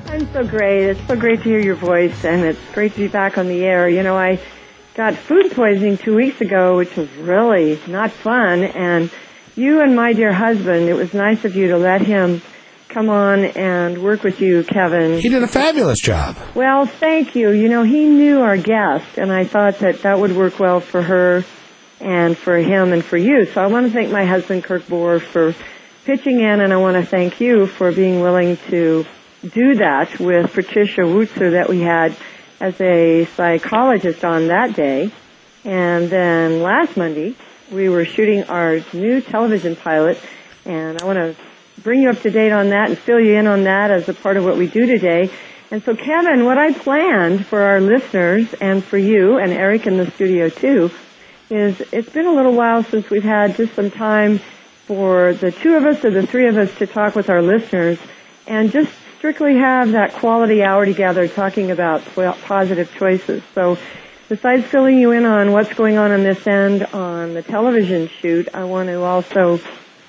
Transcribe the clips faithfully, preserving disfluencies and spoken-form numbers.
I'm so great. It's so great to hear your voice, and it's great to be back on the air. You know, I got food poisoning two weeks ago, which was really not fun, and you and my dear husband, it was nice of you to let him come on and work with you, Kevin. He did a fabulous job. Well, thank you. You know, he knew our guest, and I thought that that would work well for her and for him and for you. So I want to thank my husband, Kirk Bohr, for pitching in, and I want to thank you for being willing to do that with Patricia Wutzer that we had as a psychologist on that day. And then last Monday, we were shooting our new television pilot, and I want to bring you up to date on that and fill you in on that as a part of what we do today. And so, Kevin, what I planned for our listeners and for you and Eric in the studio, too, is it's been a little while since we've had just some time for the two of us or the three of us to talk with our listeners and just strictly have that quality hour together talking about positive choices. So besides filling you in on what's going on on this end on the television shoot, I want to also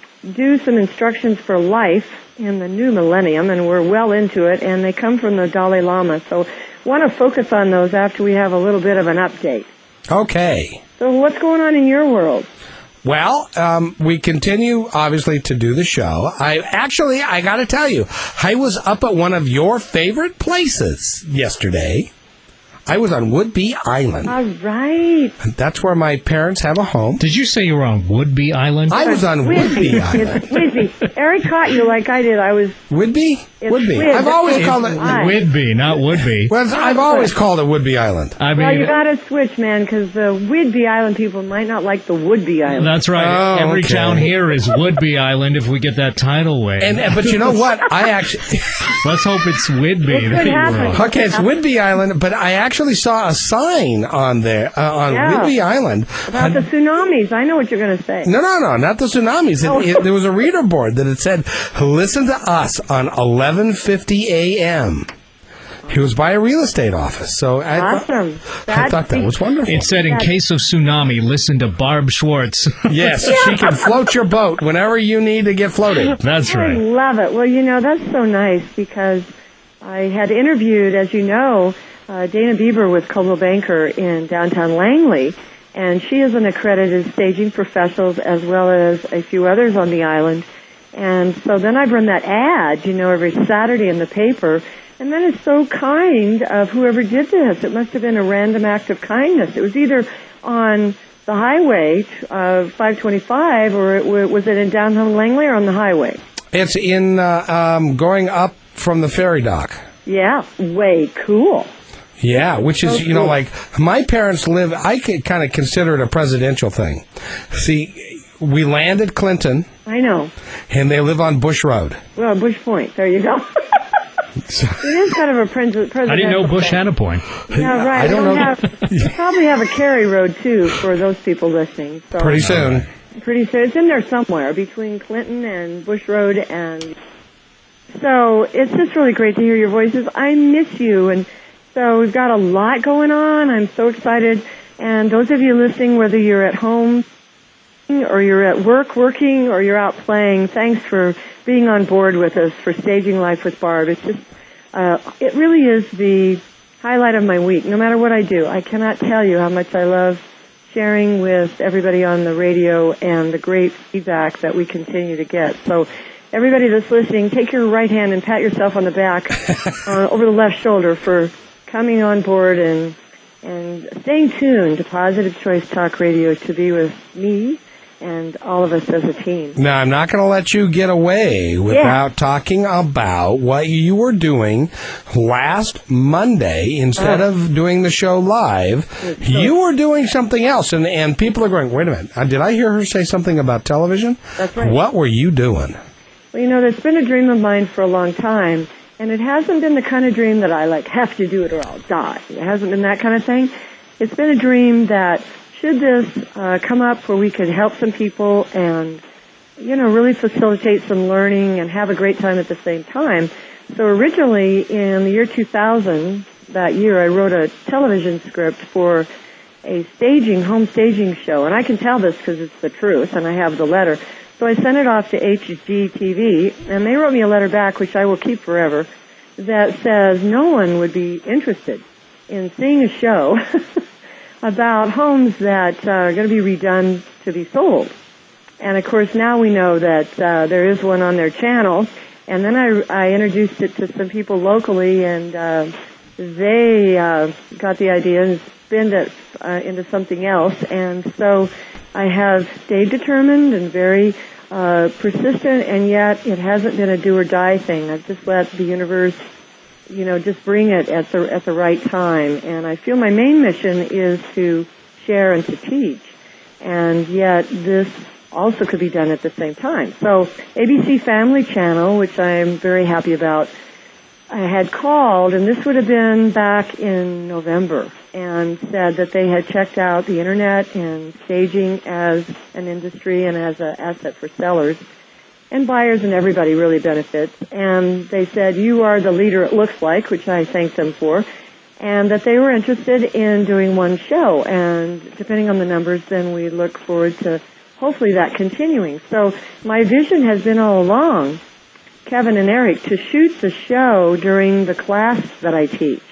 do some instructions for life in the new millennium, and we're well into it, and they come from the Dalai Lama. So I want to focus on those after we have a little bit of an update. Okay. So what's going on in your world? Well, um, we continue, obviously, to do the show. I actually, I got to tell you, I was up at one of your favorite places yesterday. I was on Woodbey Island. All right. That's where my parents have a home. Did you say you were on Woodbey Island? I was on Woodbey Island. Whidbey. Eric caught you like I did. I was... Woodbey? It's Woodbey. Whid. I've always It's called it... Woodbey, not Woodbey. Well, I've always called it Woodbey Island. I mean, well, you got to switch, man, because the Whidbey Island people might not like the Woodbey Island. That's right. Oh, Every okay. town here is Woodbey Island if we get that tidal wave. And, but you know what? I actually... Let's hope it's Whidbey. It could happen. Okay, it's Woodbey Island, but I actually saw a sign on there, uh, on Yeah. Woodbey Island. About on, the tsunamis. I know what you're going to say. No, no, no, not the tsunamis. It, Oh. it, there was a reader board that had said, listen to us on eleven fifty a.m. It was by a real estate office. So I, Awesome. I thought that was wonderful. It said, in case of tsunami, listen to Barb Schwartz. Yes, she can float your boat whenever you need to get floated. That's I right. love it. Well, you know, that's so nice because I had interviewed, as you know, uh, Dana Bieber with Coldwell Banker in downtown Langley, and she is an accredited staging professional as well as a few others on the island. And so then I run that ad, you know, every Saturday in the paper, and then it's so kind of whoever did this. It must have been a random act of kindness. It was either on the highway, uh, five twenty-five, or it w- was it in downtown Langley or on the highway? It's in uh, um, going up from the ferry dock. Yeah, way cool. Yeah, which is, Oh, you know, cool. like, my parents live, I could kind of consider it a presidential thing. See, we landed Clinton, I know. and they live on Bush Road. Well, Bush Point. There you go. So, It is kind of a pres- presidential I didn't know Bush thing. had a point. Yeah, right. I don't They know. Have, you probably have a Cary Road, too, for those people listening. So pretty soon. Pretty soon. It's in there somewhere between Clinton and Bush Road. And so it's just really great to hear your voices. I miss you. And so we've got a lot going on. I'm so excited. And those of you listening, whether you're at home or you're at work working or you're out playing, thanks for being on board with us for Staging Life with Barb. It's just, uh, it really is the highlight of my week, no matter what I do. I cannot tell you how much I love sharing with everybody on the radio and the great feedback that we continue to get. So everybody that's listening, take your right hand and pat yourself on the back uh, over the left shoulder for coming on board and and staying tuned to Positive Choice Talk Radio to be with me and all of us as a team. Now, I'm not going to let you get away without Yeah. talking about what you were doing last Monday. Instead Uh. of doing the show live, you were doing something else. And, and people are going, wait a minute, uh, did I hear her say something about television? That's right. What were you doing? Well, you know, that's been a dream of mine for a long time, and it hasn't been the kind of dream that I, like, have to do it or I'll die. It hasn't been that kind of thing. It's been a dream that should this uh, come up where we could help some people and, you know, really facilitate some learning and have a great time at the same time. So originally, in the year two thousand, that year, I wrote a television script for a staging, home staging show, and I can tell this because it's the truth, and I have the letter. So I sent it off to H G T V, and they wrote me a letter back, which I will keep forever. that says no one would be interested in seeing a show about homes that uh, are going to be redone to be sold. And of course now we know that uh, there is one on their channel. And then I, I introduced it to some people locally, and uh, they uh, got the idea and spin it uh, into something else. And so I have stayed determined and very uh, persistent, and yet it hasn't been a do or die thing. I've just let the universe, you know, just bring it at the at the right time. And I feel my main mission is to share and to teach, and yet this also could be done at the same time. So A B C Family Channel, which I'm very happy about, I had called, and this would have been back in November, and said that they had checked out the internet and staging as an industry and as an asset for sellers. And buyers and everybody really benefits. And they said, you are the leader it looks like, which I thanked them for, and that they were interested in doing one show. And depending on the numbers, then we look forward to hopefully that continuing. So my vision has been all along, Kevin and Eric, to shoot the show during the class that I teach.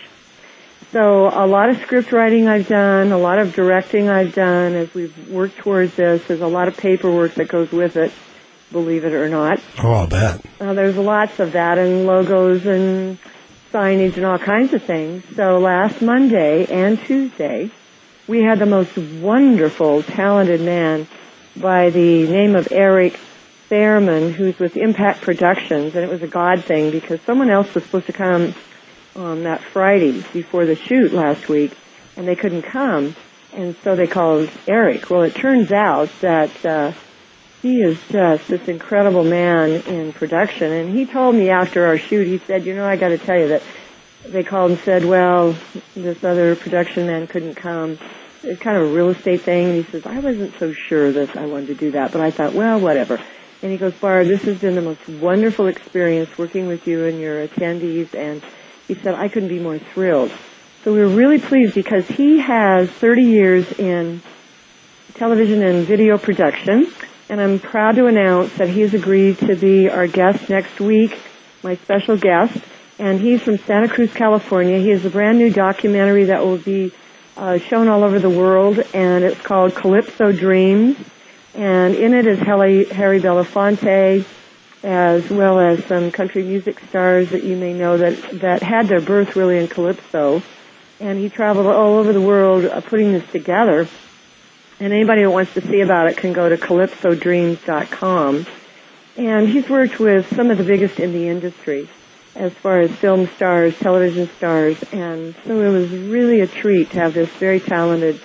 So a lot of script writing I've done, a lot of directing I've done as we've worked towards this. There's a lot of paperwork that goes with it, believe it or not. Oh, I'll bet. Uh, there's lots of that, and logos and signage and all kinds of things. So last Monday and Tuesday, we had the most wonderful, talented man by the name of Eric Fairman, who's with Impact Productions, and it was a God thing because someone else was supposed to come on that Friday before the shoot last week, and they couldn't come, and so they called Eric. Well, it turns out that uh, he is just this incredible man in production, and he told me after our shoot, he said, you know, I got to tell you that they called and said, well, this other production man couldn't come. It's kind of a real estate thing, and he says, I wasn't so sure that I wanted to do that, but I thought, well, whatever. And he goes, Barb, this has been the most wonderful experience working with you and your attendees, and he said, I couldn't be more thrilled. So we were really pleased because he has thirty years in television and video production, and I'm proud to announce that he has agreed to be our guest next week, my special guest, and he's from Santa Cruz, California. He has a brand new documentary that will be uh, shown all over the world, and it's called Calypso Dreams, and in it is Harry, Harry Belafonte, as well as some country music stars that you may know that, that had their birth really in Calypso. And he traveled all over the world uh, putting this together. And anybody that wants to see about it can go to calypso dreams dot com. And he's worked with some of the biggest in the industry as far as film stars, television stars. And so it was really a treat to have this very talented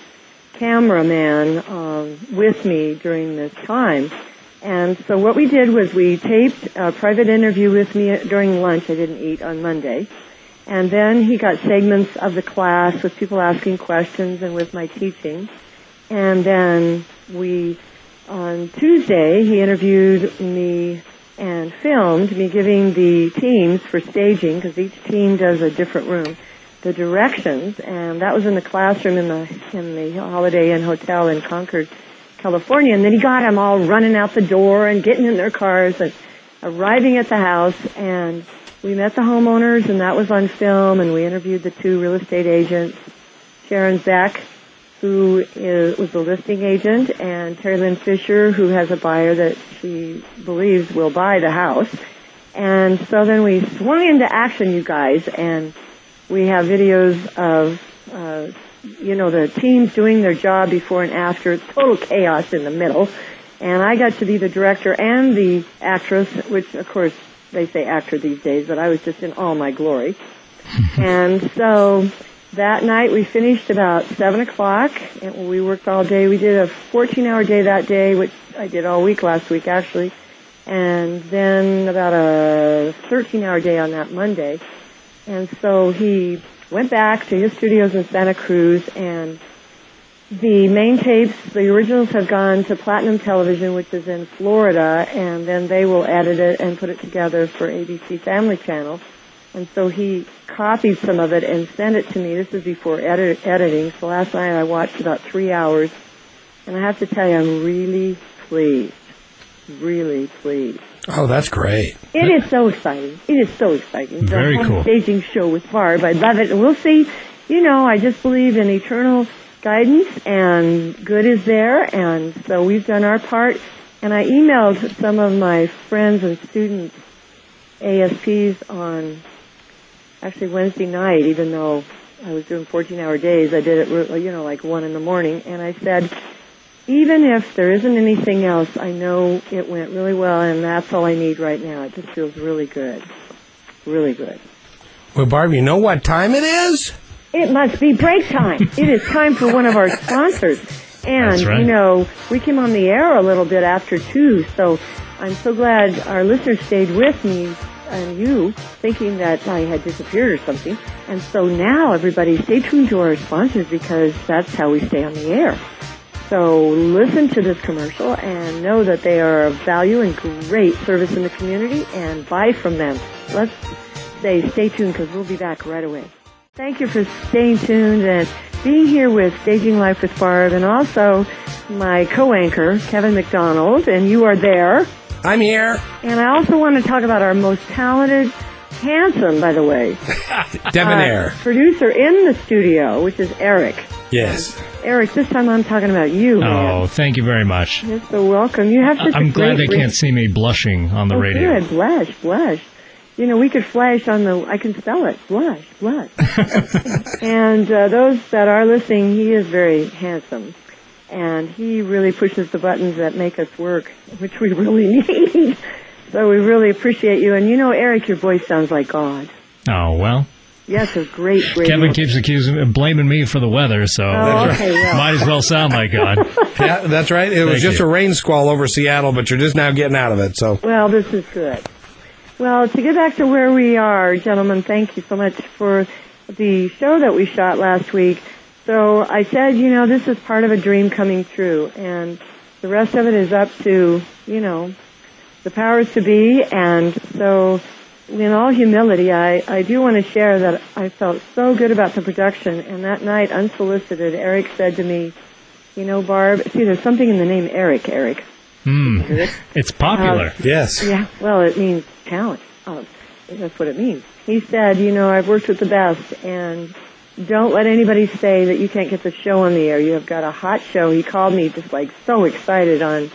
cameraman uh, with me during this time. And so what we did was we taped a private interview with me during lunch. I didn't eat on Monday. And then he got segments of the class with people asking questions and with my teaching. And then we, on Tuesday, he interviewed me and filmed me giving the teams for staging, because each team does a different room, the directions. And that was in the classroom in the, in the Holiday Inn Hotel in Concord, California. And then he got them all running out the door and getting in their cars and arriving at the house. And we met the homeowners, and that was on film. And we interviewed the two real estate agents, Sharon Beck, who is, was the listing agent, and Terry Lynn Fisher, who has a buyer that she believes will buy the house. And so then we swung into action, you guys, and we have videos of uh, you know, the teams doing their job before and after. It's total chaos in the middle. And I got to be the director and the actress, which, of course, they say actor these days, but I was just in all my glory. And so that night we finished about seven o'clock, and we worked all day. We did a fourteen-hour day that day, which I did all week last week, actually. And then about a thirteen-hour day on that Monday. And so he went back to his studios in Santa Cruz, and the main tapes, the originals, have gone to Platinum Television, which is in Florida, and then they will edit it and put it together for A B C Family Channel. And so he copied some of it and sent it to me. This is before edit- editing, so last night I watched about three hours, and I have to tell you, I'm really pleased, really pleased. Oh, that's great. It is so exciting. It is so exciting. Very the cool. Staging show with Barb. I love it. And we'll see. You know, I just believe in eternal guidance, and good is there. And so we've done our part. And I emailed some of my friends and students, A S Ps, on actually Wednesday night, even though I was doing fourteen-hour days. I did it, you know, like one in the morning. And I said, even if there isn't anything else, I know it went really well, and that's all I need right now. It just feels really good. Really good. Well, Barb, you know what time it is? It must be break time. It is time for one of our sponsors. And, That's right. you know, we came on the air a little bit after two, so I'm so glad our listeners stayed with me and you, thinking that I had disappeared or something. And so now, everybody, stay tuned to our sponsors, because that's how we stay on the air. So listen to this commercial and know that they are of value and great service in the community, and buy from them. Let's say stay tuned, because we'll be back right away. Thank you for staying tuned and being here with Staging Life with Barb, and also my co-anchor, Kevin McDonald, and you are there. I'm here. And I also want to talk about our most talented, handsome, by the way, Debonair. uh, producer in the studio, which is Eric. Yes. Eric, this time I'm talking about you, man. Oh, thank you very much. You're so welcome. You have such I'm a glad great they re- can't see me blushing on the oh, radio. Good, blush, blush. You know, we could flash on the, I can spell it, blush, blush. And uh, those that are listening, he is very handsome. And he really pushes the buttons that make us work, which we really need. So we really appreciate you. And you know, Eric, your voice sounds like God. Oh, well. Yes, a great, great. Kevin voice. keeps accusing, blaming me for the weather, so Oh, okay, well. might as well sound like God. Yeah, that's right. It was Thank just you. a rain squall over Seattle, but you're just now getting out of it. So Well, this is good. Well, to get back to where we are, gentlemen, thank you so much for the show that we shot last week. So I said, you know, this is part of a dream coming true, and the rest of it is up to, you know, the powers to be. And so in all humility, I, I do want to share that I felt so good about the production, and that night, unsolicited, Eric said to me, you know, Barb, see, there's something in the name Eric, Eric. Hmm. It's popular. Uh, yes. Yeah, well, it means talent. Oh, that's what it means. He said, you know, I've worked with the best, and don't let anybody say that you can't get the show on the air. You have got a hot show. He called me just like so excited on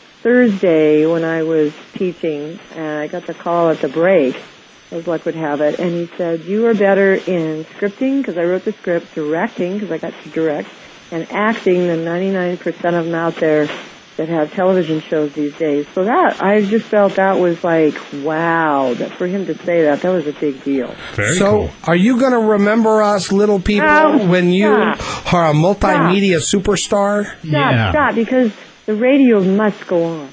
Thursday when I was teaching, and I got the call at the break, as luck would have it, and he said, you are better in scripting, because I wrote the script, directing, because I got to direct, and acting than ninety-nine percent of them out there that have television shows these days. So that, I just felt that was like, wow, that for him to say that, that was a big deal. Very so, cool. are you going to remember us, little people, Oh, when you stop. are a multimedia superstar? Stop, Yeah. stop, because the radio must go on.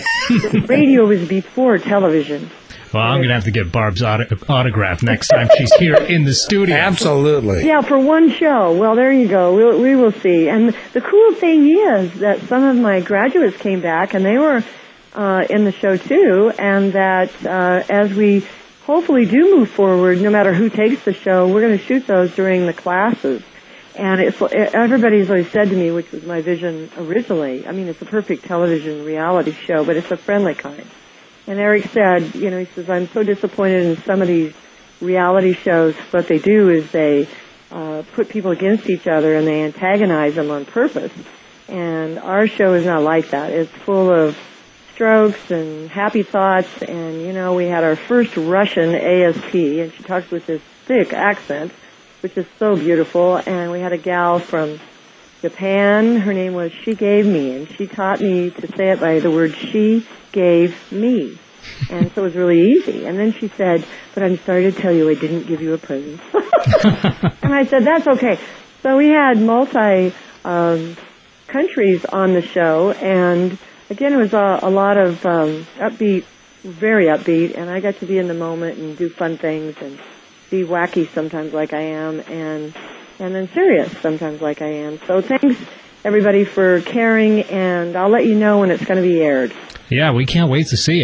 The radio was before television. Well, I'm going to have to get Barb's auto- autograph next time she's here in the studio. Absolutely. Yeah, for one show. Well, there you go. We'll, we will see. And the cool thing is that some of my graduates came back, and they were uh, in the show too, and that uh, as we hopefully do move forward, no matter who takes the show, we're going to shoot those during the classes. And it's, everybody's always said to me, which was my vision originally, I mean, it's a perfect television reality show, but it's a friendly kind. And Eric said, you know, he says, I'm so disappointed in some of these reality shows. What they do is they uh, put people against each other and they antagonize them on purpose. And our show is not like that. It's full of strokes and happy thoughts. And, you know, we had our first Russian A S P, and she talks with this thick accent, which is so beautiful. And we had a gal from Japan. Her name was She Gave Me, and she taught me to say it by the word she gave me. And so it was really easy. And then she said, but I'm sorry to tell you I didn't give you a present. And I said, that's okay. So we had multi um, countries on the show, and again, it was a, a lot of um, upbeat, very upbeat, and I got to be in the moment and do fun things and be wacky sometimes like I am, and and then serious sometimes like I am. So thanks, everybody, for caring, and I'll let you know when it's going to be aired. Yeah, we can't wait to see it.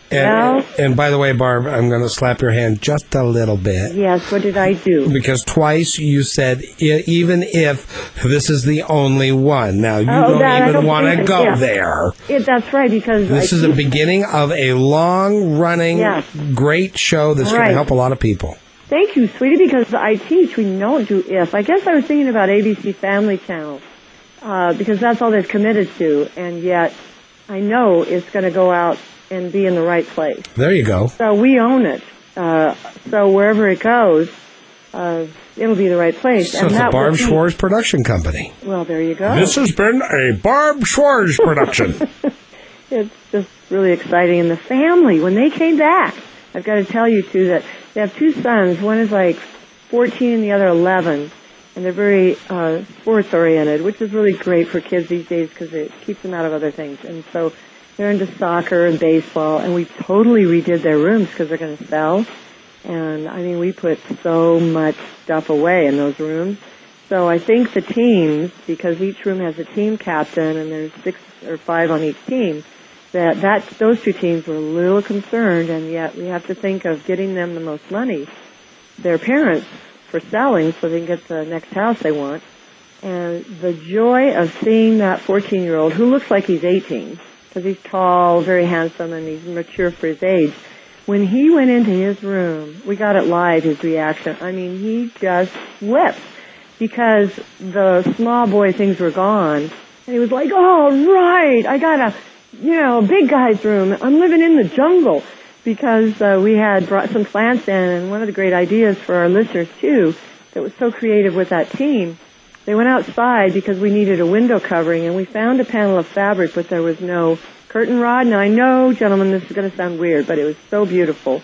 And, Well- and by the way, Barb, I'm going to slap your hand just a little bit. Yes, what did I do? Because twice you said, "E- even if this is the only one. Now, you Oh, don't that I even don't want to think- go yeah. there. It, that's right, because This I is the keep- beginning of a long-running, Yes. great show that's going Right. to help a lot of people. Thank you, sweetie, because I teach. We don't do if. I guess I was thinking about A B C Family Channel, uh, because that's all they've committed to, and yet I know it's going to go out and be in the right place. There you go. So we own it. Uh, so wherever it goes, uh, it'll be the right place. So and it's the that Barb will be- Schwartz production company. Well, there you go. This has been a Barb Schwartz production. It's just really exciting. And the family, when they came back, I've got to tell you, too, that they have two sons. One is like fourteen and the other eleven. And they're very uh, sports-oriented, which is really great for kids these days because it keeps them out of other things. And so they're into soccer and baseball. And we totally redid their rooms because they're going to sell. And, I mean, we put so much stuff away in those rooms. So I think the teams, because each room has a team captain and there's six or five on each team, that, that those two teams were a little concerned, and yet we have to think of getting them the most money, their parents, for selling so they can get the next house they want. And the joy of seeing that fourteen-year-old, who looks like he's eighteen, because he's tall, very handsome, and he's mature for his age, when he went into his room, we got it live, his reaction. I mean, he just flipped because the small boy things were gone. And he was like, oh, right, I got a, you know, big guy's room. I'm living in the jungle. Because uh, we had brought some plants in, and one of the great ideas for our listeners, too, that was so creative with that team, they went outside because we needed a window covering, and we found a panel of fabric, but there was no curtain rod. Now, I know, gentlemen, this is going to sound weird, but it was so beautiful.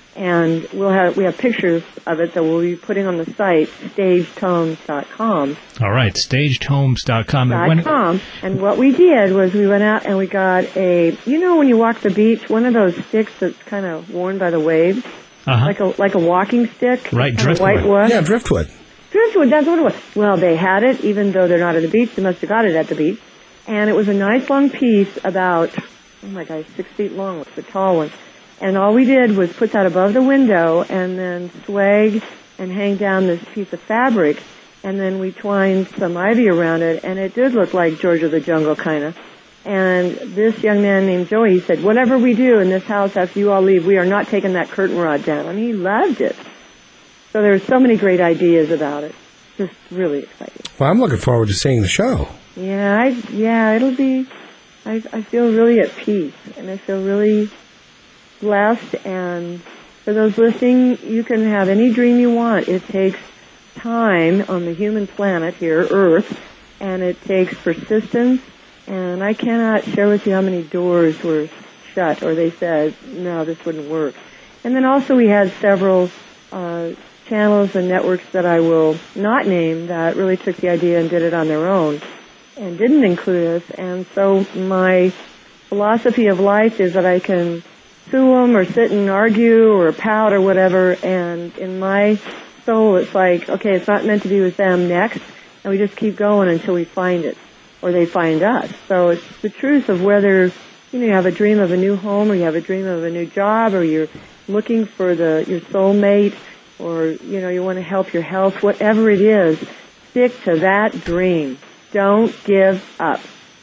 And we'll have we have pictures of it that we'll be putting on the site, staged homes dot com. All right, staged homes dot com. And when- Com. And what we did was we went out and we got a, you know when you walk the beach, one of those sticks that's kind of worn by the waves, uh-huh. like a like a walking stick, Right, kind of driftwood. white wood. Yeah, driftwood. Driftwood, that's what it was. Well, they had it, even though they're not at the beach. They must have got it at the beach. And it was a nice long piece, about, oh my gosh, six feet long. It's a tall one. And all we did was put that above the window and then swag and hang down this piece of fabric. And then we twined some ivy around it, and it did look like George of the Jungle, kind of. And this young man named Joey, he said, whatever we do in this house after you all leave, we are not taking that curtain rod down. I mean, he loved it. So there were so many great ideas about it. Just really exciting. Well, I'm looking forward to seeing the show. Yeah, I, yeah, it'll be, I, I feel really at peace, and I feel really blessed. And for those listening, you can have any dream you want. It takes time on the human planet here, Earth, and it takes persistence. And I cannot share with you how many doors were shut, or they said, no, this wouldn't work. And then also we had several uh, channels and networks that I will not name that really took the idea and did it on their own and didn't include us. And so my philosophy of life is that I can sue them or sit and argue or pout or whatever, and in my soul it's like, okay, it's not meant to be with them next, and we just keep going until we find it or they find us. So it's the truth of whether, you know, you have a dream of a new home or you have a dream of a new job or you're looking for the your soulmate or, you know, you want to help your health, whatever it is, stick to that dream. Don't give up.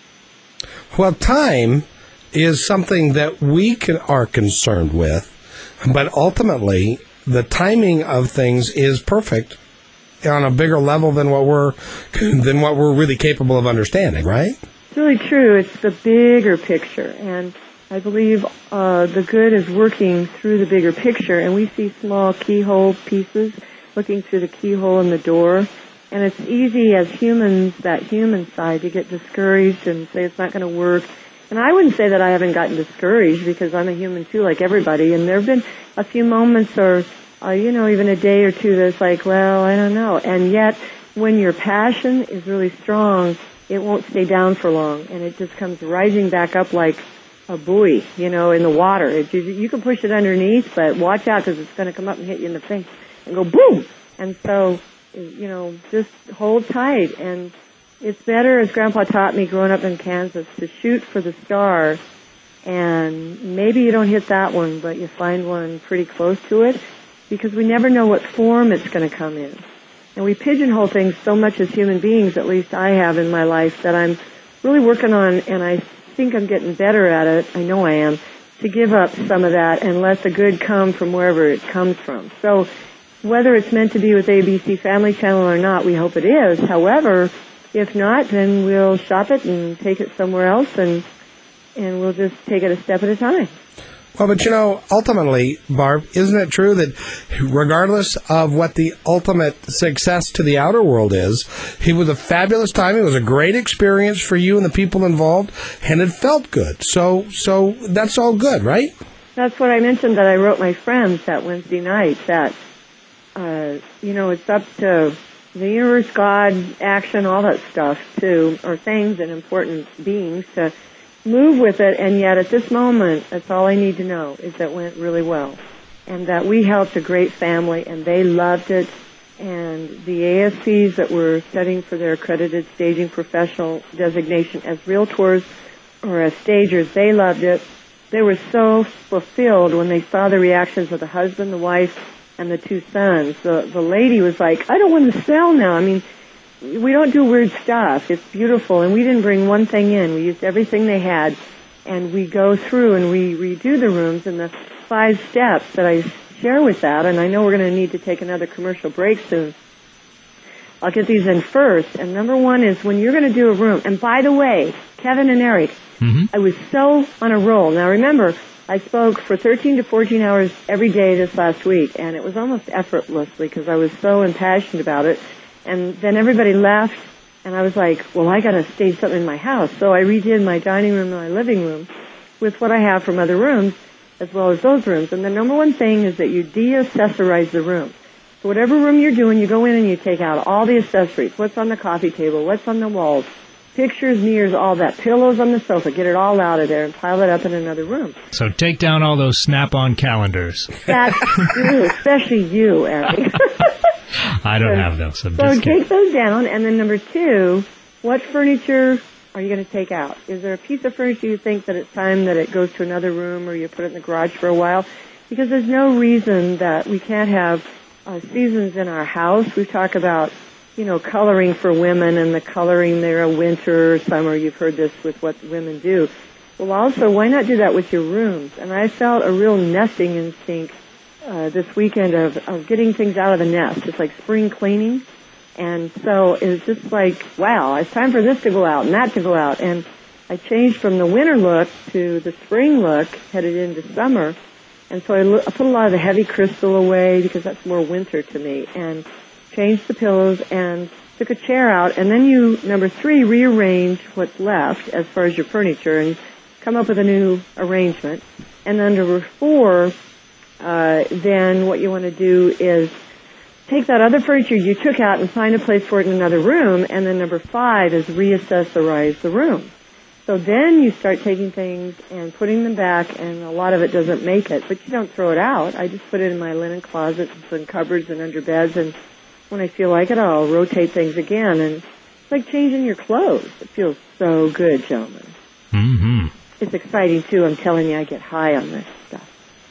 Well, time is something that we can, are concerned with, but ultimately the timing of things is perfect on a bigger level than what we're than what we're really capable of understanding, right? It's really true. It's the bigger picture, and I believe uh, the good is working through the bigger picture, and we see small keyhole pieces looking through the keyhole in the door, and it's easy as humans, that human side, to get discouraged and say it's not going to work. And I wouldn't say that I haven't gotten discouraged, because I'm a human too, like everybody, and there have been a few moments or, uh, you know, even a day or two that's like, well, I don't know. And yet, when your passion is really strong, it won't stay down for long, and it just comes rising back up like a buoy, you know, in the water. It, you, you can push it underneath, but watch out, because it's going to come up and hit you in the face and go boom. And so, you know, just hold tight. And it's better, as Grandpa taught me growing up in Kansas, to shoot for the stars And maybe you don't hit that one, but you find one pretty close to it, because we never know what form it's going to come in. And we pigeonhole things so much as human beings, at least I have in my life, that I'm really working on, and I think I'm getting better at it, I know I am, to give up some of that and let the good come from wherever it comes from. So whether it's meant to be with A B C Family Channel or not, we hope it is. However, if not, then we'll shop it and take it somewhere else, and and we'll just take it a step at a time. Well, but you know, ultimately, Barb, isn't it true that regardless of what the ultimate success to the outer world is, it was a fabulous time, it was a great experience for you and the people involved, and it felt good. So, so that's all good, right? That's what I mentioned that I wrote my friends that Wednesday night, that, uh, you know, it's up to the universe, God, action, all that stuff, to, or things and important beings to move with it, and yet at this moment, that's all I need to know, is that it went really well. And that we helped a great family, and they loved it, and the A S Cs that were studying for their accredited staging professional designation as realtors or as stagers, they loved it. They were so fulfilled when they saw the reactions of the husband, the wife, and the two sons. The, the lady was like, I don't want to sell now. I mean, we don't do weird stuff. It's beautiful. And we didn't bring one thing in. We used everything they had. And we go through and we redo the rooms and the five steps that I share with that. And I know we're going to need to take another commercial break soon. I'll get these in first. And number one is when you're going to do a room. And by the way, Kevin and Eric, mm-hmm. I was so on a roll. Now remember, I spoke for thirteen to fourteen hours every day this last week. And it was almost effortlessly because I was so impassioned about it. And then everybody left, and I was like, well, I got to stage something in my house. So I redid my dining room and my living room with what I have from other rooms, as well as those rooms. And the number one thing is that you de-accessorize the room. So whatever room you're doing, you go in and you take out all the accessories. What's on the coffee table? What's on the walls? Pictures, mirrors, all that. Pillows on the sofa. Get it all out of there and pile it up in another room. So take down all those Snap-on calendars. That's you, especially you, Eric. I don't so, have those. So, so take those down, and then number two, what furniture are you going to take out? Is there a piece of furniture you think that it's time that it goes to another room, or you put it in the garage for a while? Because there's no reason that we can't have uh, seasons in our house. We talk about, you know, coloring for women and the coloring there of winter or summer. You've heard this with what women do. Well, also, why not do that with your rooms? And I felt a real nesting instinct Uh, this weekend of, of getting things out of the nest. It's like spring cleaning. And so it's just like, wow, it's time for this to go out and that to go out. And I changed from the winter look to the spring look, headed into summer. And so I, lo- I put a lot of the heavy crystal away because that's more winter to me. And changed the pillows and took a chair out. And then you, number three, rearrange what's left as far as your furniture and come up with a new arrangement. And then number four, Uh, then what you want to do is take that other furniture you took out and find a place for it in another room. And then number five is reaccessorize the room. So then you start taking things and putting them back, and a lot of it doesn't make it. But you don't throw it out. I just put it in my linen closets and cupboards and under beds. And when I feel like it, I'll rotate things again. And it's like changing your clothes. It feels so good, gentlemen. Mm-hmm. It's exciting, too. I'm telling you, I get high on this stuff.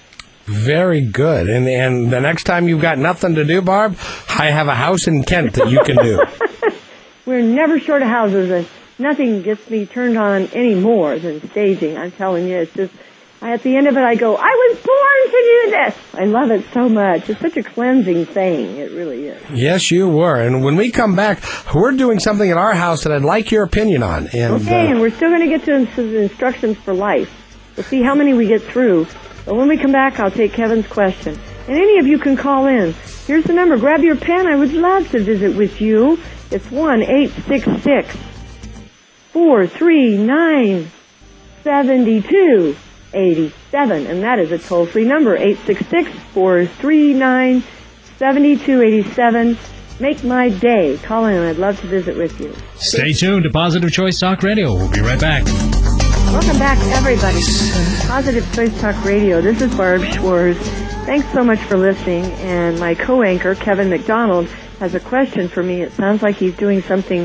Very good. And and the next time you've got nothing to do, Barb, I have a house in Kent that you can do. We're never short of houses, and nothing gets me turned on any more than staging. I'm telling you, it's just, I, at the end of it, I go, I was born to do this. I love it so much. It's such a cleansing thing. It really is. Yes, you were. And when we come back, we're doing something at our house that I'd like your opinion on. And, okay, uh, and we're still going to get to the instructions for life. We'll see how many we get through. But when we come back, I'll take Kevin's question. And any of you can call in. Here's the number. Grab your pen. I would love to visit with you. It's one eight six six, four three nine, seven two eight seven. And that is a toll-free number, eight six six, four three nine, seven two eight seven. Make my day. Call in. I'd love to visit with you. Stay tuned to Positive Choice Talk Radio. We'll be right back. Welcome back, everybody, to Positive Choice Talk Radio. This is Barb Schwartz. Thanks so much for listening. And my co-anchor, Kevin McDonald, has a question for me. It sounds like he's doing something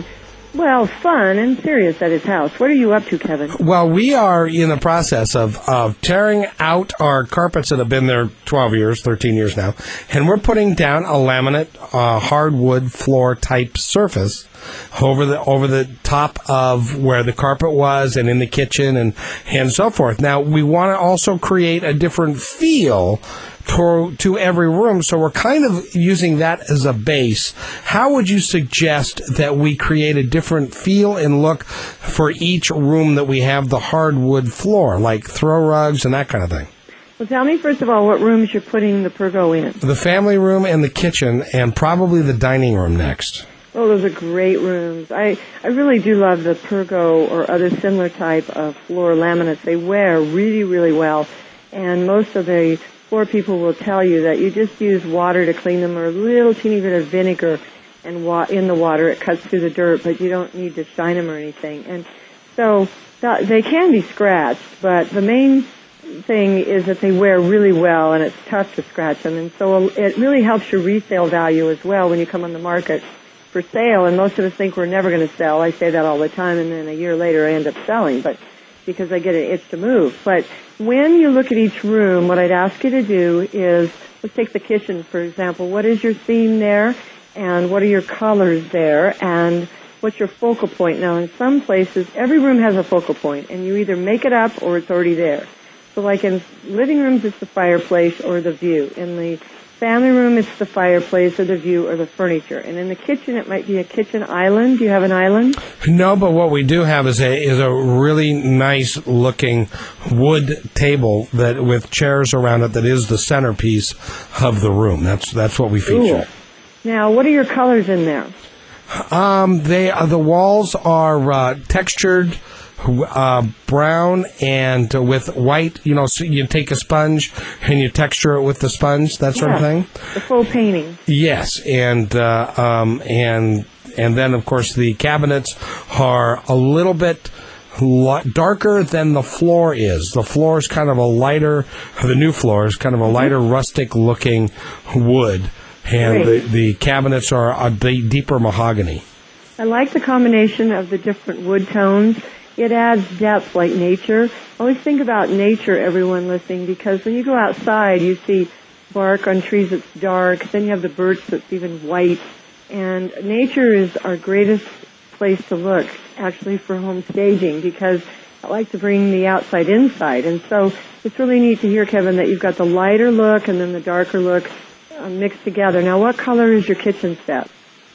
well, fun and serious at his house. What are you up to, Kevin? Well, we are in the process of, of tearing out our carpets that have been there twelve years, thirteen years now, and we're putting down a laminate uh, hardwood floor type surface over the over the top of where the carpet was and in the kitchen and, and so forth. Now, we want to also create a different feel to, to every room, so we're kind of using that as a base. How would you suggest that we create a different feel and look for each room that we have the hardwood floor, like throw rugs and that kind of thing? Well, tell me, first of all, what rooms you're putting the Pergo in. The family room and the kitchen, and probably the dining room next. Oh, those are great rooms. I, I really do love the Pergo or other similar type of floor laminates. They wear really, really well, and most of the floor people will tell you that you just use water to clean them or a little teeny bit of vinegar and wa- in the water. It cuts through the dirt, but you don't need to shine them or anything. And so th- they can be scratched, but the main thing is that they wear really well, and it's tough to scratch them. And so it really helps your resale value as well when you come on the market for sale, and most of us think we're never going to sell. I say that all the time, and then a year later I end up selling, but because I get an itch to move. But when you look at each room, what I'd ask you to do is, let's take the kitchen, for example. What is your theme there, and what are your colors there, and what's your focal point? Now, in some places, every room has a focal point, and you either make it up or it's already there. So like in living rooms, it's the fireplace or the view. In the family room, it's the fireplace or the view or the furniture. And in the kitchen, it might be a kitchen island. Do you have an island? No, but what we do have is a is a really nice looking wood table that with chairs around it that is the centerpiece of the room. That's that's what we feature. Cool. Now, what are your colors in there? Um, they uh, the walls are uh, textured. Uh, brown and uh, with white, you know, so you take a sponge and you texture it with the sponge, that sort yeah, of thing. The faux painting. Yes, and uh, um, and and then of course the cabinets are a little bit li- darker than the floor is. The floor is kind of a lighter. The new floor is kind of a lighter, mm-hmm. rustic looking wood, and the, the cabinets are a d- deeper mahogany. I like the combination of the different wood tones. It adds depth like nature. Always think about nature, everyone listening, because when you go outside, you see bark on trees that's dark. Then you have the birch that's even white. And nature is our greatest place to look, actually, for home staging, because I like to bring the outside inside. And so it's really neat to hear, Kevin, that you've got the lighter look and then the darker look uh, mixed together. Now, what color is your kitchen set?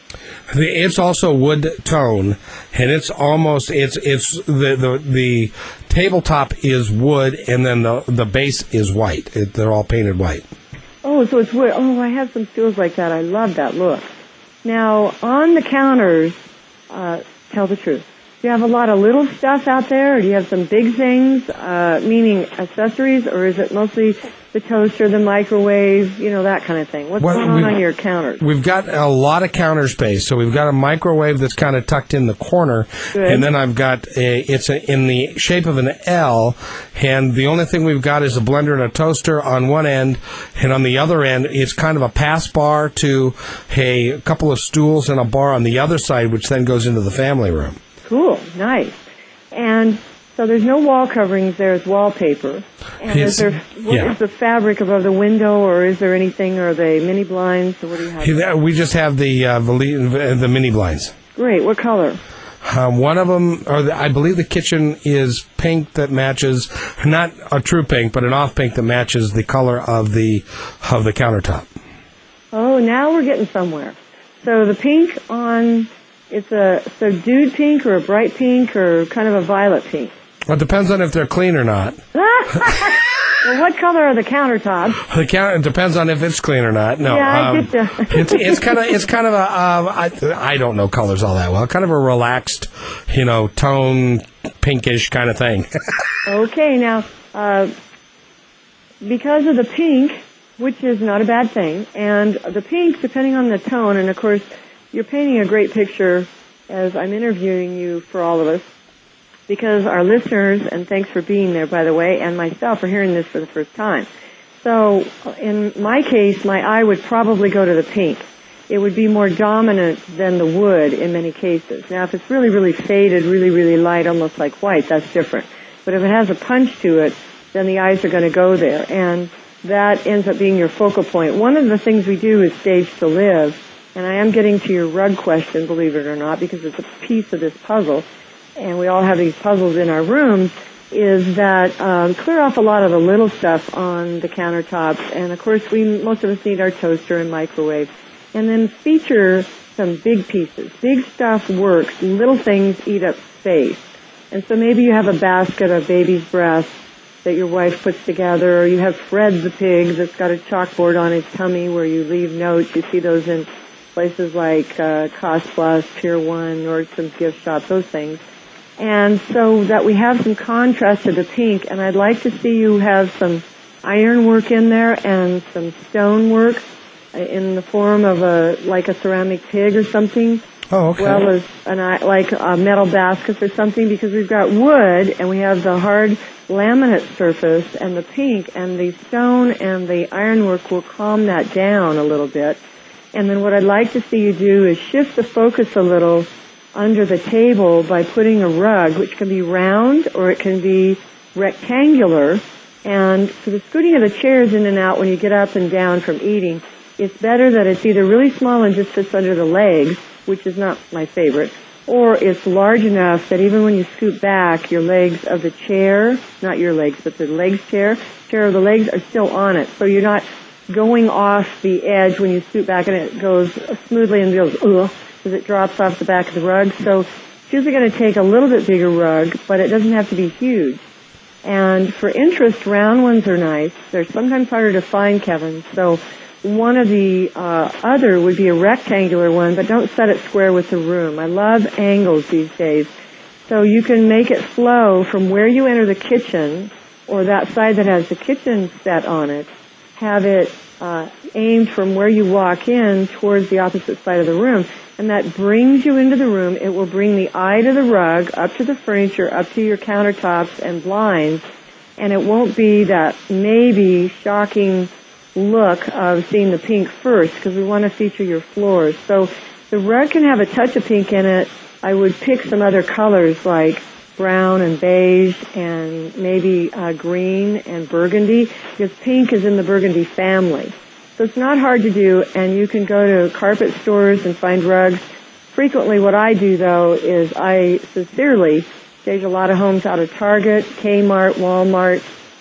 It's also wood tone, and it's almost it's it's the the, the tabletop is wood, and then the the base is white. It, they're all painted white. Oh, so it's wood. Oh, I have some stools like that. I love that look. Now, on the counters, uh, tell the truth. Do you have a lot of little stuff out there, or do you have some big things, uh, meaning accessories, or is it mostly the toaster, the microwave, you know, that kind of thing? What's well, going on on your counters? We've got a lot of counter space. So we've got a microwave that's kind of tucked in the corner. Good. And then I've got a, it's a, in the shape of an L, and the only thing we've got is a blender and a toaster on one end, and on the other end, it's kind of a pass bar to a couple of stools and a bar on the other side, which then goes into the family room. Cool, nice. And so there's no wall coverings, there's wallpaper. And It's- is there, what yeah. is the fabric above the window, or is there anything, or are they mini blinds, or what do you have? Yeah, We just have the uh, the, the mini blinds. Great, what color? Um, one of them, or the, I believe the kitchen is pink that matches, not a true pink, but an off pink that matches the color of the of the countertop. Oh, now we're getting somewhere. So the pink on, it's a subdued pink or a bright pink or kind of a violet pink? Well, it depends on if they're clean or not. Well, what color are the countertops? The count, it depends on if it's clean or not. No, Yeah, I um, get ya. it's it's kind of it's kind of a um, I I don't know colors all that well. Kind of a relaxed, you know, tone pinkish kind of thing. Okay, now, uh, because of the pink, which is not a bad thing, and the pink, depending on the tone, and of course, you're painting a great picture as I'm interviewing you for all of us, because our listeners, and thanks for being there, by the way, and myself are hearing this for the first time. So, in my case, my eye would probably go to the pink. it would be more dominant than the wood in many cases. Now, if it's really, really faded, really, really light, almost like white, that's different. But if it has a punch to it, then the eyes are going to go there. And that ends up being your focal point. One of the things we do is Stage to Live. And I am getting to your rug question, believe it or not, because it's a piece of this puzzle. And we all have these puzzles in our rooms, is that um, clear off a lot of the little stuff on the countertops. And, of course, we most of us need our toaster and microwave. And then feature some big pieces. Big stuff works. Little things eat up space. And so maybe you have a basket of baby's breath that your wife puts together, or you have Fred the pig that's got a chalkboard on his tummy where you leave notes. You see those in places like uh, Cost Plus, Pier one, Nordstrom's gift shop, those things. And so that we have some contrast to the pink, and I'd like to see you have some ironwork in there and some stonework in the form of a, like a ceramic pig or something. Oh, okay. As well as an, like uh, metal baskets or something, because we've got wood and we have the hard laminate surface and the pink, and the stone and the ironwork will calm that down a little bit. And then what I'd like to see you do is shift the focus a little under the table by putting a rug, which can be round or it can be rectangular. And for the scooting of the chairs in and out when you get up and down from eating, it's better that it's either really small and just fits under the legs, which is not my favorite, or it's large enough that even when you scoot back, your legs of the chair, not your legs, but the legs chair, chair of the legs are still on it. So you're not going off the edge when you scoot back and it goes smoothly and goes, ugh, because it drops off the back of the rug. So it's usually going to take a little bit bigger rug, but it doesn't have to be huge. And for interest, round ones are nice. They're sometimes harder to find, Kevin. So one of the uh, other would be a rectangular one, but don't set it square with the room. I love angles these days. So you can make it flow from where you enter the kitchen, or that side that has the kitchen set on it, have it uh, aimed from where you walk in towards the opposite side of the room. And that brings you into the room. It will bring the eye to the rug, up to the furniture, up to your countertops and blinds, and it won't be that maybe shocking look of seeing the pink first, because we want to feature your floors. So the rug can have a touch of pink in it. I would pick some other colors like brown and beige and maybe uh, green and burgundy, because pink is in the burgundy family. So it's not hard to do, and you can go to carpet stores and find rugs. Frequently what I do, though, is I sincerely stage a lot of homes out of Target, Kmart, Walmart.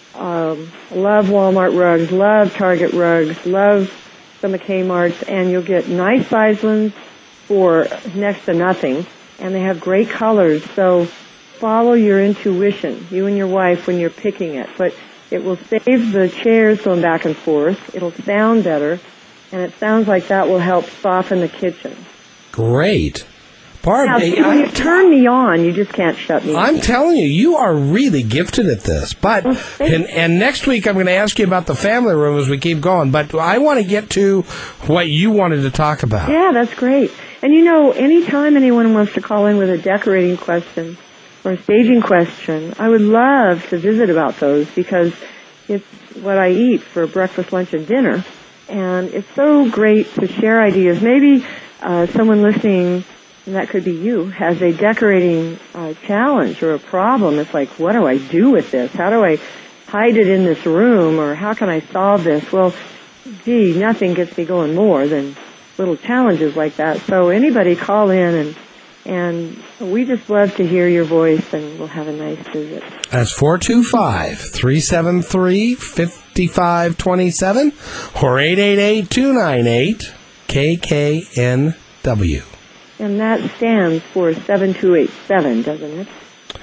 Um, love Walmart rugs, love Target rugs, love some of Kmart's, and you'll get nice size ones for next to nothing, and they have great colors. So follow your intuition, you and your wife, when you're picking it. But it will save the chairs going back and forth. It'll sound better, and it sounds like that will help soften the kitchen. Great. Barb, now, see, when you turn me on, you just can't shut me I'm on. telling you, you are really gifted at this. But Well, and, and next week I'm going to ask you about the family room as we keep going. But I want to get to what you wanted to talk about. Yeah, that's great. And you know, anytime anyone wants to call in with a decorating question or a staging question, I would love to visit about those, because it's what I eat for breakfast, lunch, and dinner. And it's so great to share ideas. Maybe uh, someone listening, and that could be you, has a decorating uh, challenge or a problem. It's like, what do I do with this? How do I hide it in this room, or how can I solve this? Well, gee, nothing gets me going more than little challenges like that. So anybody call in, and and we just love to hear your voice, and we'll have a nice visit. That's four two five, three seven three, five five two seven or eight eight eight, two nine eight, K K N W. And that stands for seven two eight seven, doesn't it?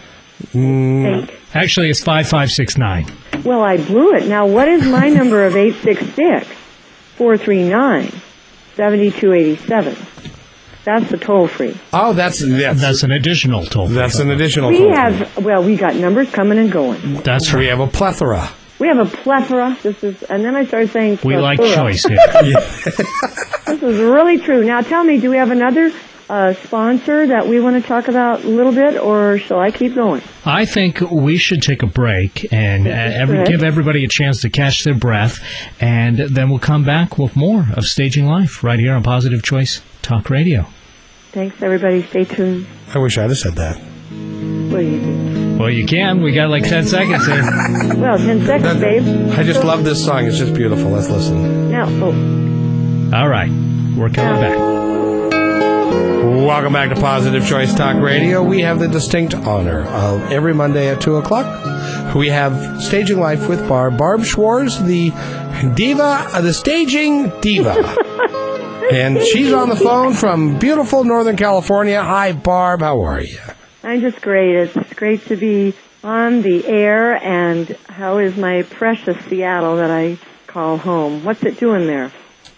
Mm. Think. Actually, it's five five six nine. Well, I blew it. Now, what is my number of eight six six, four three nine, seven two eight seven? That's the toll-free. Oh, that's that's, That's an additional toll. that's an additional We toll-free. have, well, we got numbers coming and going. That's We right. have a plethora. We have a plethora. This is, and then I started saying We like plethora. choice here. This is really true. Now, tell me, do we have another a sponsor that we want to talk about a little bit, or shall I keep going? I think we should take a break and uh, every, give everybody a chance to catch their breath, and then we'll come back with more of Staging Life right here on Positive Choice Talk Radio. Thanks, everybody. Stay tuned. I wish I'd have said that. What do you do? Well, you can. We got like ten seconds here. Well, ten seconds, babe. I just love this song. It's just beautiful. Let's listen. Now, oh. All right. We're coming back. Welcome back to Positive Choice Talk Radio. We have the distinct honor of every Monday at two o'clock. We have Staging Life with Barb. Barb Schwartz, the diva, uh, the staging diva. And she's on the phone from beautiful Northern California. Hi, Barb. How are you? I'm just great. It's great to be on the air. And how is my precious Seattle that I call home? What's it doing there?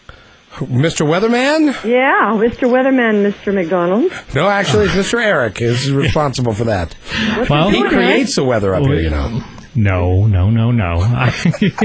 Mister Weatherman? Yeah, Mister Weatherman, Mister McDonald. No, actually, it's Mister Eric is responsible for that. Well, he creates the weather up here, you know. No, no, no, no. I,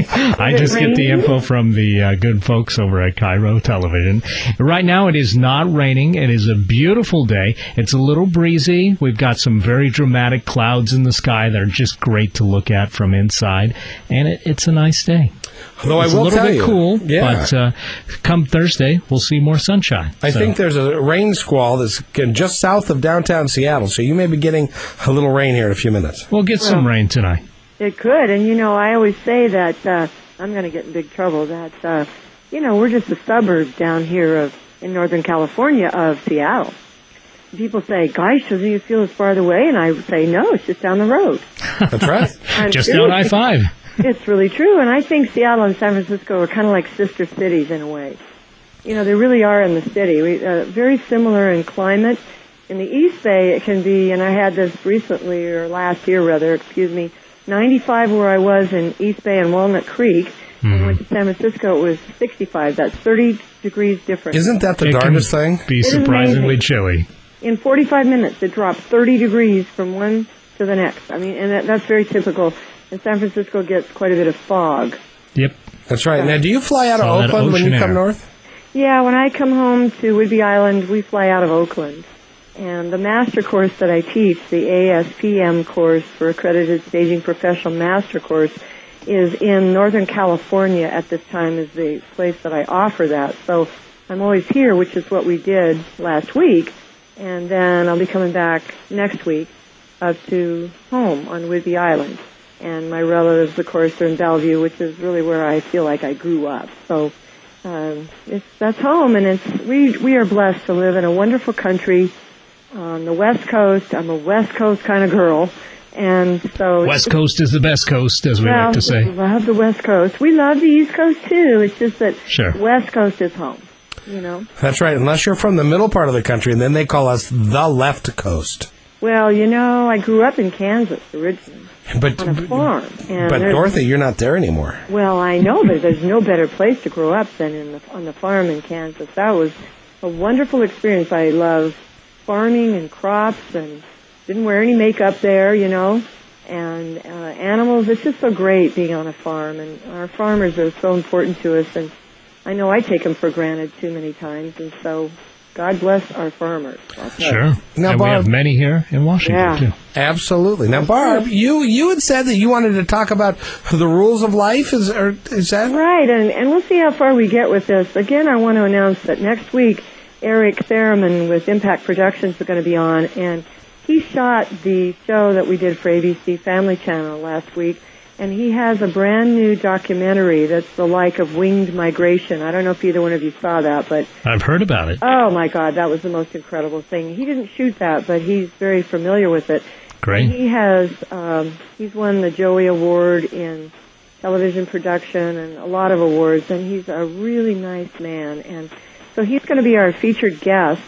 I just get the info from the uh, good folks over at Cairo Television. Right now, it is not raining. It is a beautiful day. It's a little breezy. We've got some very dramatic clouds in the sky that are just great to look at from inside, and it, it's a nice day. Though it's I will a little tell bit you, cool, yeah. but uh, come Thursday, we'll see more sunshine. I so. think there's a rain squall that's just south of downtown Seattle, so you may be getting a little rain here in a few minutes. We'll get some rain tonight. It could, and you know, I always say that uh, I'm going to get in big trouble. That uh, you know, we're just a suburb down here of in Northern California of Seattle. People say, "Gosh, doesn't it feel as far away?" And I say, "No, it's just down the road." That's right, just down I five. It's really true, and I think Seattle and San Francisco are kind of like sister cities in a way. You know, they really are in the city. We uh, very similar in climate. In the East Bay, it can be, and I had this recently or last year rather, excuse me. ninety-five where I was in East Bay and Walnut Creek. Mm-hmm. When I went to San Francisco, it was sixty-five. That's thirty degrees different. Isn't that the it darndest can thing? Be surprisingly chilly. In forty-five minutes, it dropped thirty degrees from one to the next. I mean, and that, that's very typical. And San Francisco gets quite a bit of fog. Yep. That's right. Now, do you fly out of All Oakland when you air. come north? Yeah, when I come home to Whidbey Island, we fly out of Oakland. And the master course that I teach, the A S P M course for Accredited Staging Professional Master Course, is in Northern California at this time is the place that I offer that. So I'm always here, which is what we did last week. And then I'll be coming back next week up to home on Whidbey Island. And my relatives, of course, are in Bellevue, which is really where I feel like I grew up. So um, it's, that's home, and it's we we are blessed to live in a wonderful country on the West Coast. I'm a West Coast kind of girl, and so West Coast is the best coast, as we well, like to say. We love the West Coast. We love the East Coast too. It's just that sure. West Coast is home. You know. That's right. Unless you're from the middle part of the country, and then they call us the left coast. Well, you know, I grew up in Kansas originally. But, on a farm. And but Dorothy, you're not there anymore. Well, I know, but there's no better place to grow up than in the, on the farm in Kansas. That was a wonderful experience. I love farming and crops, and didn't wear any makeup there, you know, and uh, animals. It's just so great being on a farm, and our farmers are so important to us, and I know I take them for granted too many times, and so God bless our farmers. Sure. Now, and Barb, we have many here in Washington, yeah. too. Absolutely. Now, Barb, you, you had said that you wanted to talk about the rules of life. Is, or, is that right? And, and we'll see how far we get with this. Again, I want to announce that next week, Eric Theriman with Impact Productions is going to be on, and he shot the show that we did for A B C Family Channel last week. And he has a brand new documentary that's the like of Winged Migration. I don't know if either one of you saw that, but I've heard about it. Oh my God, that was the most incredible thing. He didn't shoot that, but he's very familiar with it. Great. And he has um, he's won the Joey Award in television production and a lot of awards, and he's a really nice man. And so he's going to be our featured guest,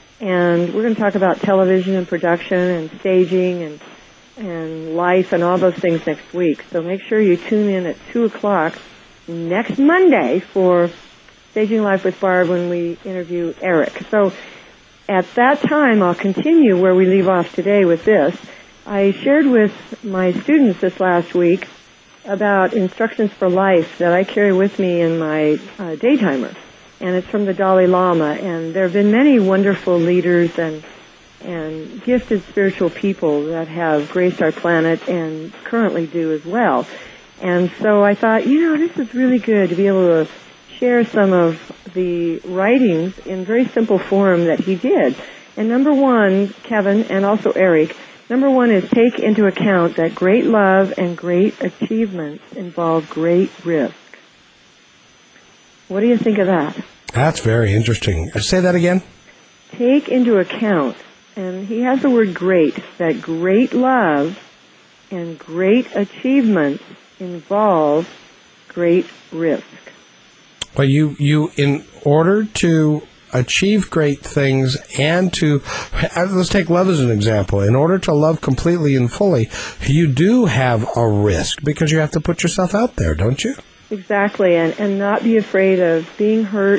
and we're going to talk about television and production and staging and and life and all those things next week. So make sure you tune in at two o'clock next Monday for Staging Life with Barb when we interview Eric. So at that time, I'll continue where we leave off today with this. I shared with my students this last week about instructions for life that I carry with me in my uh, daytimer. and it's from the Dalai Lama. And there have been many wonderful leaders and and gifted spiritual people that have graced our planet and currently do as well. And so I thought, you know, this is really good to be able to share some of the writings in very simple form that he did. And number one, Kevin, and also Eric, number one is take into account that great love and great achievements involve great risk. What do you think of that? That's very interesting. Say that again. Take into account, and he has the word great, that great love and great achievements involve great risk. Well, you, you, in order to achieve great things and to, let's take love as an example. In order to love completely and fully, you do have a risk because you have to put yourself out there, don't you? Exactly, and, and not be afraid of being hurt,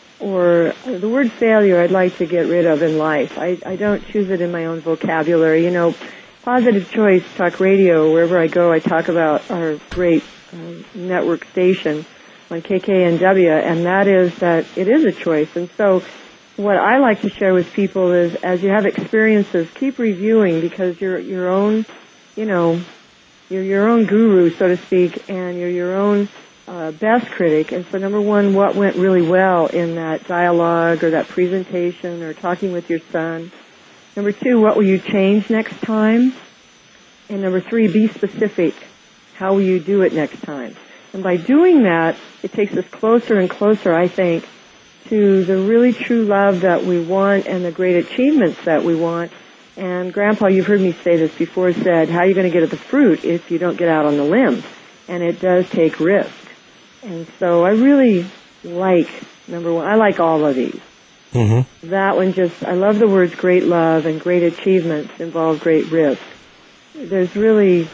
or the word failure I'd like to get rid of in life. I, I don't choose it in my own vocabulary. You know, Positive Choice Talk Radio, wherever I go, I talk about our great uh, network station on K K N W, and that is that it is a choice. And so what I like to share with people is, as you have experiences, keep reviewing, because you're your own, you know, you're your own guru, so to speak, and you're your own uh, best critic. And so number one, what went really well in that dialogue or that presentation or talking with your son? Number two, what will you change next time? And number three, be specific. How will you do it next time? And by doing that, it takes us closer and closer, I think, to the really true love that we want and the great achievements that we want. And Grandpa, you've heard me say this before, said, how are you going to get at the fruit if you don't get out on the limb? And it does take risk. And so I really like, number one, I like all of these. Mm-hmm. That one just, I love the words great love and great achievements involve great risk. There's really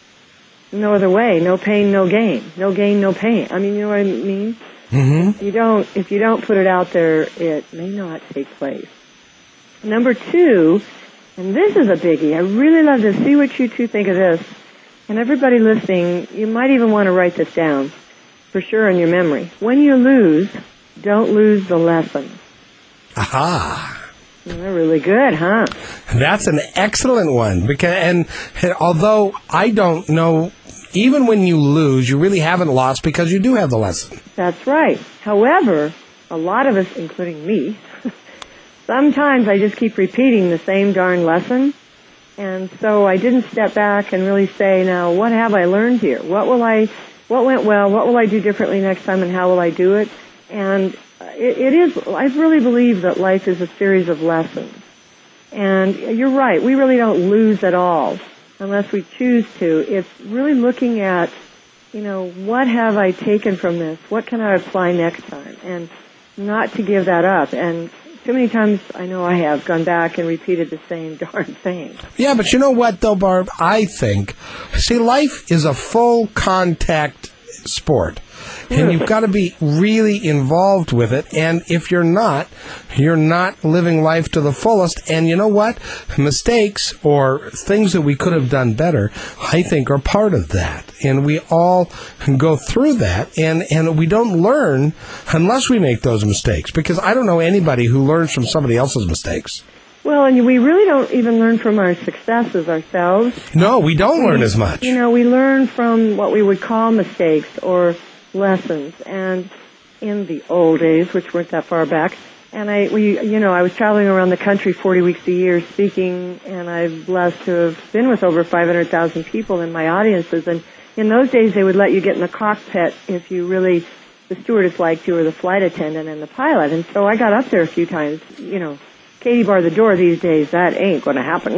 no other way. No pain, no gain. No gain, no pain. I mean, you know what I mean? Mm-hmm. If you don't, if you don't put it out there, it may not take place. Number two, and this is a biggie. I really love to see what you two think of this. And everybody listening, you might even want to write this down for sure in your memory. When you lose, don't lose the lesson. Aha. They're really good, huh? That's an excellent one. Because, and, and although I don't know, even when you lose, you really haven't lost because you do have the lesson. That's right. However, a lot of us, including me, sometimes I just keep repeating the same darn lesson. And so I didn't step back and really say, now, what have I learned here? What will I, what went well? What will I do differently next time, and how will I do it? And it, it is, I really believe that life is a series of lessons. And you're right, we really don't lose at all unless we choose to. It's really looking at, you know, what have I taken from this? What can I apply next time? And not to give that up. And too many times I know I have gone back and repeated the same darn thing. Yeah, but you know what, though, Barb? I think, see, life is a full contact sport. And you've got to be really involved with it. And if you're not, you're not living life to the fullest. And you know what? Mistakes or things that we could have done better, I think, are part of that. And we all go through that. And, and we don't learn unless we make those mistakes. Because I don't know anybody who learns from somebody else's mistakes. Well, and we really don't even learn from our successes ourselves. No, we don't we, learn as much. You know, we learn from what we would call mistakes or lessons. And in the old days, which weren't that far back, and I, we, you know, I was traveling around the country forty weeks a year speaking, and I'm blessed to have been with over five hundred thousand people in my audiences. And in those days, they would let you get in the cockpit if you really, the stewardess liked you, or the flight attendant and the pilot. And so I got up there a few times, you know. Katie bar the door these days, that ain't going to happen.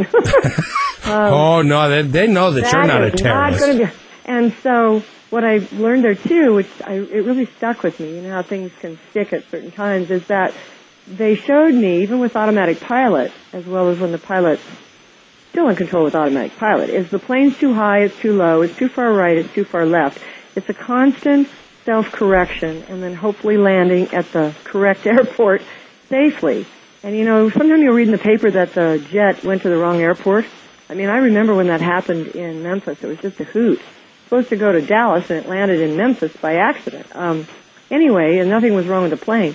um, oh, no, they, they know that, that you're not a terrorist. Not gonna be, and so what I learned there, too, which I, it really stuck with me, you know how things can stick at certain times, is that they showed me, even with automatic pilot, as well as when the pilot's still in control with automatic pilot, is the plane's too high, it's too low, it's too far right, it's too far left. It's a constant self-correction, and then hopefully landing at the correct airport safely. And, you know, sometimes you'll read in the paper that the jet went to the wrong airport. I mean, I remember when that happened in Memphis. It was just a hoot. Supposed to go to Dallas, and it landed in Memphis by accident. Um, anyway, and nothing was wrong with the plane.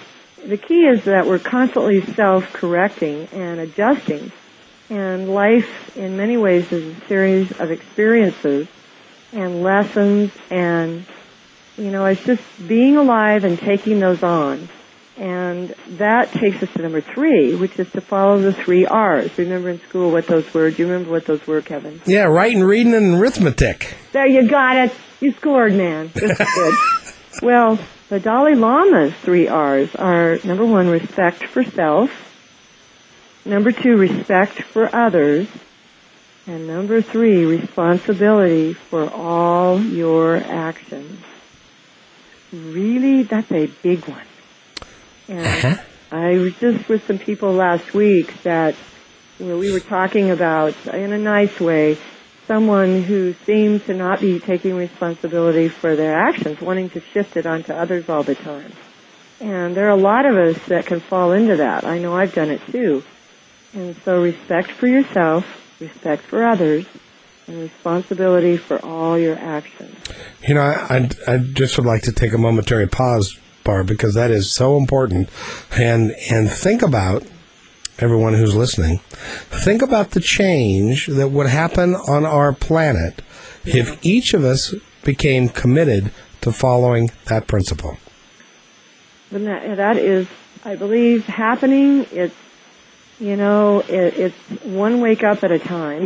the key is that we're constantly self-correcting and adjusting. And life, in many ways, is a series of experiences and lessons, and, you know, it's just being alive and taking those on. And that takes us to number three, which is to follow the three R's. Remember in school what those were? Do you remember what those were, Kevin? Yeah, writing, reading, and arithmetic. There, you got it. You scored, man. This is good. Well, the Dalai Lama's three R's are, number one, respect for self. Number two, respect for others. And number three, responsibility for all your actions. Really, that's a big one. And uh-huh. I was just with some people last week that where we were talking about, in a nice way, someone who seemed to not be taking responsibility for their actions, wanting to shift it onto others all the time. And there are a lot of us that can fall into that. I know I've done it too. And so respect for yourself, respect for others, and responsibility for all your actions. You know, I, I just would like to take a momentary pause, Barb, because that is so important. And and think about, everyone who's listening, think about the change that would happen on our planet if each of us became committed to following that principle. And that, that is, I believe, happening. It's You know, it, it's one wake up at a time.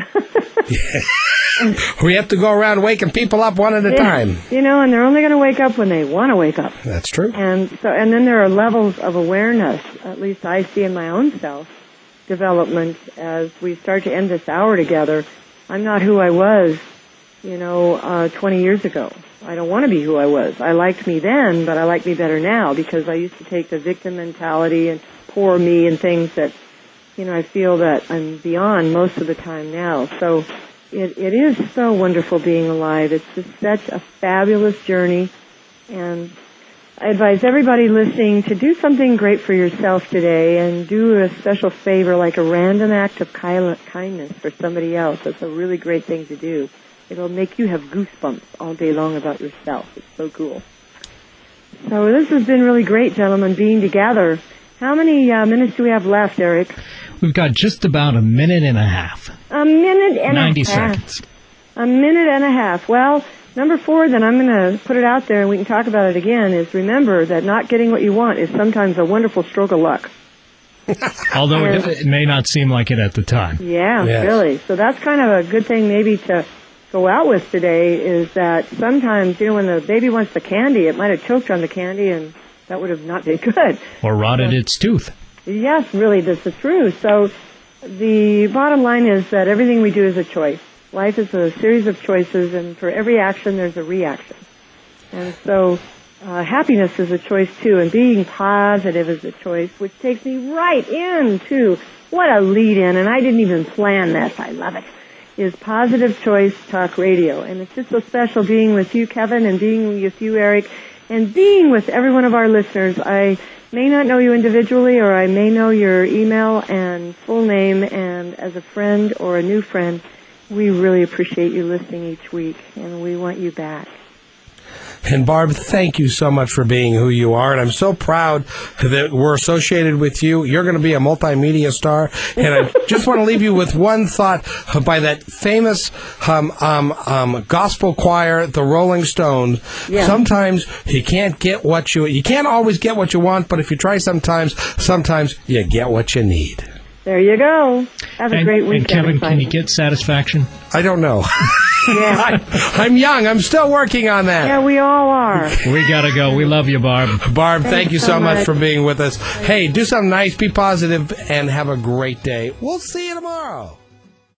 We have to go around waking people up one at a yeah, time. You know, and they're only going to wake up when they want to wake up. That's true. And so, and then there are levels of awareness, at least I see in my own self, development as we start to end this hour together. I'm not who I was, you know, uh, twenty years ago. I don't want to be who I was. I liked me then, but I like me better now because I used to take the victim mentality and poor me and things that, you know, I feel that I'm beyond most of the time now. So it, it is so wonderful being alive. It's just such a fabulous journey. And I advise everybody listening to do something great for yourself today and do a special favor, like a random act of kindness for somebody else. That's a really great thing to do. It'll make you have goosebumps all day long about yourself. It's so cool. So this has been really great, gentlemen, being together. How many uh, minutes do we have left, Eric? We've got just about a minute and a half. A minute and ninety a half. seconds. A minute and a half. Well, number four, then I'm going to put it out there and we can talk about it again, is remember that not getting what you want is sometimes a wonderful stroke of luck. Although it, it may not seem like it at the time. Yeah, yes. Really. So that's kind of a good thing maybe to go out with today, is that sometimes, you know, when the baby wants the candy, it might have choked on the candy and that would have not been good. Or rotted so, its tooth. Yes, really, this is true. So the bottom line is that everything we do is a choice. Life is a series of choices, and for every action, there's a reaction. And so uh, happiness is a choice, too, and being positive is a choice, which takes me right into, what a lead-in, and I didn't even plan this. I love it, is Positive Choice Talk Radio. And it's just so special being with you, Kevin, and being with you, Eric, and being with every one of our listeners. I may not know you individually, or I may know your email and full name, and as a friend or a new friend, we really appreciate you listening each week, and we want you back. And Barb, thank you so much for being who you are, and I'm so proud that we're associated with you. You're going to be a multimedia star, and I just want to leave you with one thought by that famous um, um, um, gospel choir, the Rolling Stones. Yeah. Sometimes you can't get what you you can't always get what you want, but if you try, sometimes sometimes you get what you need. There you go. Have a and, great weekend. And Kevin, can you get satisfaction? I don't know. Yeah. I, I'm young. I'm still working on that. Yeah, we all are. We got to go. We love you, Barb. Barb, Thanks thank you so so much. much for being with us. Hey, do something nice, be positive, and have a great day. We'll see you tomorrow.